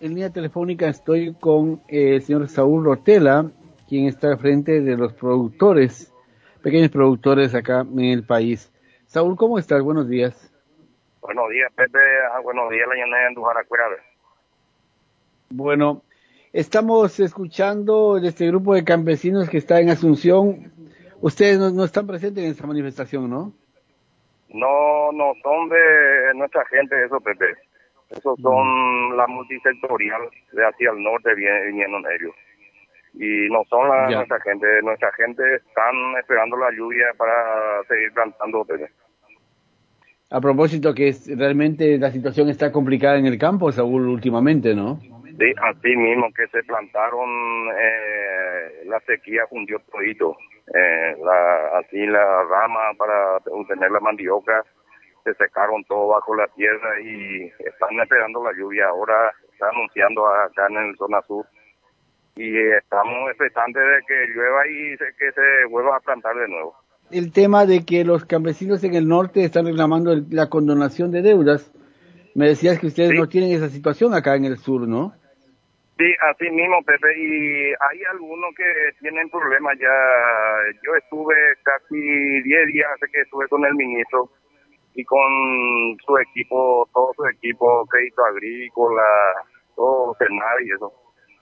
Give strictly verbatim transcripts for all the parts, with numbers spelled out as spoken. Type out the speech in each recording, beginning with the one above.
En línea telefónica estoy con eh, el señor Saúl Rotela, quien está al frente de los productores, pequeños productores acá en el país. Saúl, ¿cómo estás? Buenos días. Buenos días, Pepe. Ah, buenos días, la llanera de Andujaracuera. Bueno, estamos escuchando de este grupo de campesinos que está en Asunción. Ustedes no, no están presentes en esta manifestación, ¿no? No, no son de nuestra gente esos, Pepe. Esos son mm. la multisectorial de hacia el norte vinieron ellos. Y no son la, nuestra gente. Nuestra gente están esperando la lluvia para seguir plantando, Pepe. A propósito que es, realmente la situación está complicada en el campo, Saúl, últimamente, ¿no? Sí, así mismo que se plantaron, eh, la sequía hundió todito. Eh, la, así la rama para obtener la mandioca se secaron todo bajo la tierra y están esperando la lluvia. Ahora está anunciando acá en el zona sur y estamos expectantes de que llueva y se, que se vuelva a plantar de nuevo. El tema de que los campesinos en el norte están reclamando el, la condonación de deudas. Me decías que ustedes sí. no tienen esa situación acá en el sur, ¿no? Sí, así mismo, Pepe, y hay algunos que tienen problemas ya. Yo estuve casi diez días hace que estuve con el ministro y con su equipo, todo su equipo, Crédito Agrícola, todo Senar y eso.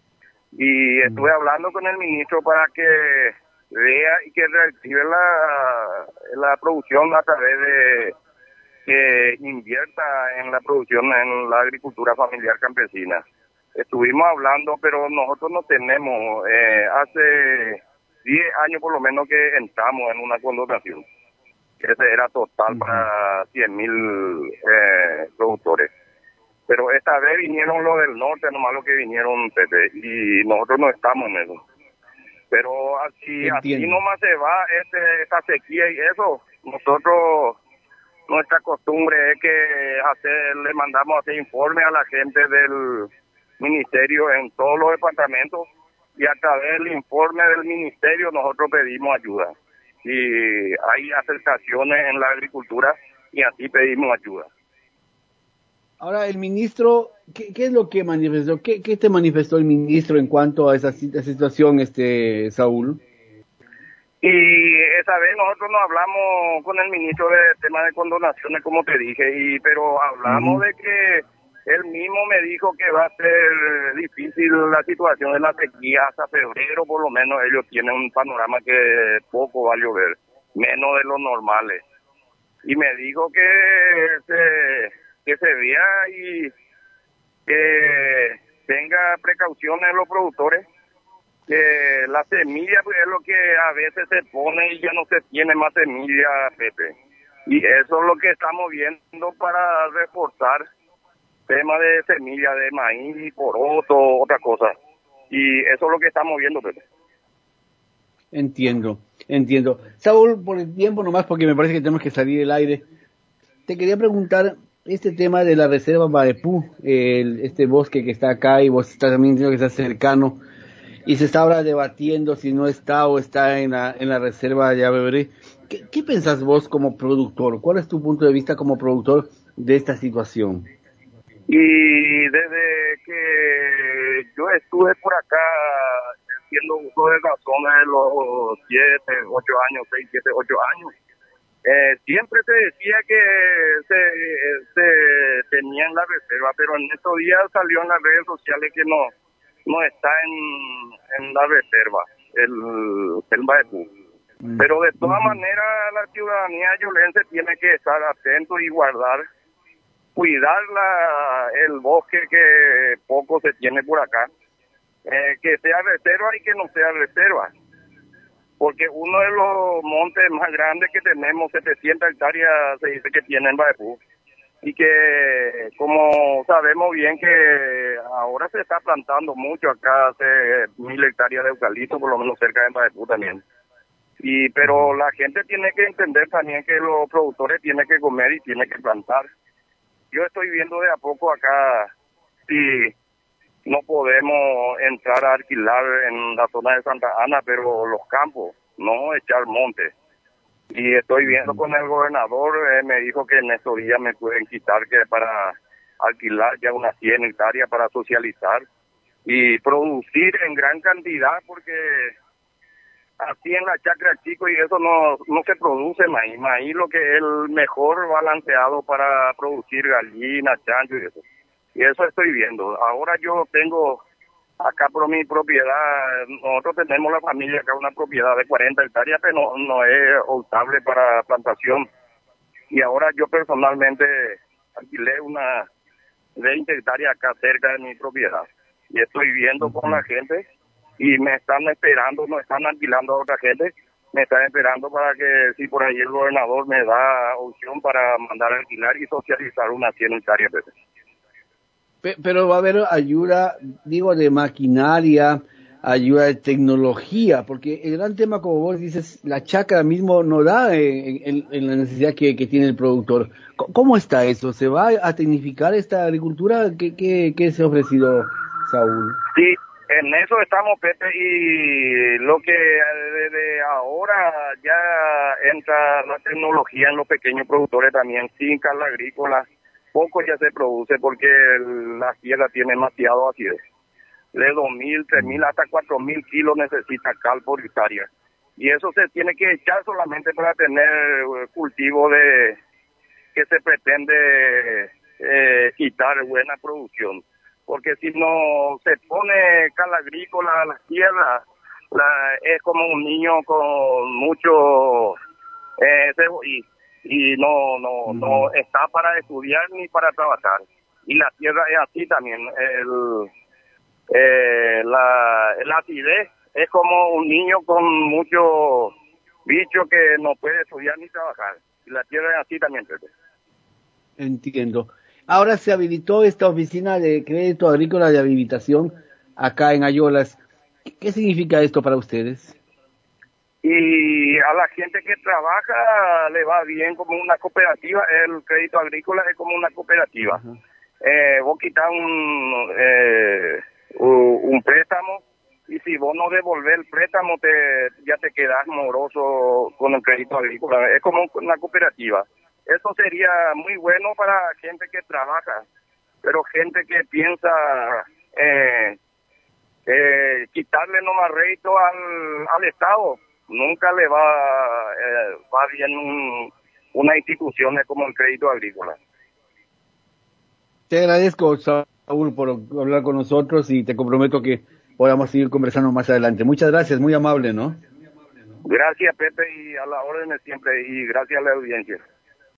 Y estuve hablando con el ministro para que vea y que reactive la, la producción a través de que invierta en la producción en la agricultura familiar campesina. Estuvimos hablando, pero nosotros no tenemos, eh, hace diez años por lo menos que entramos en una condonación. Ese era total uh-huh. para cien mil eh, productores. Pero esta vez vinieron los del norte, nomás los que vinieron, Pepe, y nosotros no estamos en eso. Pero así, así nomás se va este, esta sequía y eso. Nosotros, nuestra costumbre es que hacer, le mandamos a hacer informe a la gente del ministerio en todos los departamentos y a través del informe del ministerio nosotros pedimos ayuda. Y hay aceptaciones en la agricultura y así pedimos ayuda. Ahora, el ministro, ¿qué, qué es lo que manifestó? ¿Qué, ¿Qué te manifestó el ministro en cuanto a esa, esa situación, este Saúl? Y esa vez nosotros no hablamos con el ministro de tema de condonaciones, como te dije, y pero hablamos uh-huh. de que él mismo me dijo que va a ser difícil la situación de la sequía hasta febrero, por lo menos ellos tienen un panorama que poco va a llover, menos de lo normales. Y me dijo que se, que se vea y que tenga precauciones los productores, que la semilla pues, es lo que a veces se pone y ya no se tiene más semilla, Pepe. Y eso es lo que estamos viendo para reforzar tema de semilla de maíz, poroto, otra cosa. Y eso es lo que estamos viendo, Pepe. Entiendo, entiendo. Saúl, por el tiempo nomás, porque me parece que tenemos que salir del aire, te quería preguntar este tema de la reserva Maepú, el, este bosque que está acá y vos estás también diciendo que está cercano, y se está ahora debatiendo si no está o está en la, en la reserva de Avebré. ¿Qué, ¿Qué pensás vos como productor? ¿Cuál es tu punto de vista como productor de esta situación? Y desde que yo estuve por acá siendo uso de razón de los siete, ocho años, seis, siete, ocho años, eh, siempre se decía que se, se tenía en la reserva, pero en estos días salió en las redes sociales que no no está en, en la reserva, el, el Maepú. Mm. Pero de todas mm. maneras la ciudadanía yolense tiene que estar atento y guardar cuidar la, el bosque que poco se tiene por acá, eh, que sea reserva y que no sea reserva, porque uno de los montes más grandes que tenemos, setecientas hectáreas, se dice que tiene en Maepú, y que como sabemos bien que ahora se está plantando mucho acá, hace mil hectáreas de eucalipto, por lo menos cerca de Maepú también. Y pero la gente tiene que entender también que los productores tienen que comer y tienen que plantar. Yo estoy viendo de a poco acá si no podemos entrar a alquilar en la zona de Santa Ana, pero los campos, no echar montes. Y estoy viendo con el gobernador, eh, me dijo que en estos días me pueden quitar que para alquilar ya unas cien hectáreas para socializar y producir en gran cantidad, porque así en la chacra chico y eso no no se produce maíz. Maíz lo que es el mejor balanceado para producir gallinas, chancho y eso. Y eso estoy viendo. Ahora yo tengo acá por mi propiedad, nosotros tenemos la familia acá una propiedad de cuarenta hectáreas, pero no, no es optable para plantación. Y ahora yo personalmente alquilé una veinte hectáreas acá cerca de mi propiedad. Y estoy viendo con la gente y me están esperando, no están alquilando a otra gente, me están esperando para que si por ahí el gobernador me da opción para mandar a alquilar y socializar unas cien hectáreas. Pero va a haber ayuda, digo, de maquinaria, ayuda de tecnología, porque el gran tema, como vos dices, la chacra mismo no da en, en, en la necesidad que, que tiene el productor. ¿Cómo está eso? ¿Se va a tecnificar esta agricultura? ¿Qué, qué, qué se ha ofrecido, Saúl? Sí, en eso estamos, Pepe, y lo que desde ahora ya entra la tecnología en los pequeños productores también, fincas agrícolas. Poco ya se produce porque la tierra tiene demasiado acidez. De dos mil, tres mil hasta cuatro mil kilos necesita cal por hectárea. Y eso se tiene que echar solamente para tener cultivo de que se pretende eh, quitar buena producción. Porque si no se pone cal agrícola a la tierra, la, es como un niño con mucho eh, y y no no no está para estudiar ni para trabajar. Y la tierra es así también. El eh, la, la acidez es como un niño con mucho bicho que no puede estudiar ni trabajar. Y la tierra es así también, Pepe. Entiendo. Ahora se habilitó esta oficina de crédito agrícola de habilitación acá en Ayolas. ¿Qué, qué significa esto para ustedes? Y a la gente que trabaja le va bien como una cooperativa. El crédito agrícola es como una cooperativa. Uh-huh. eh, vos quitas un, eh, un préstamo y si vos no devolvés el préstamo te ya te quedas moroso con el crédito agrícola. Es como una cooperativa. Eso sería muy bueno para gente que trabaja, pero gente que piensa eh, eh, quitarle nomás rédito al, al Estado, nunca le va, eh, va bien un, una institución como el crédito agrícola. Te agradezco, Saúl, por hablar con nosotros y te comprometo que podamos seguir conversando más adelante. Muchas gracias, muy amable, ¿no? Gracias, Pepe, y a la orden siempre, y gracias a la audiencia.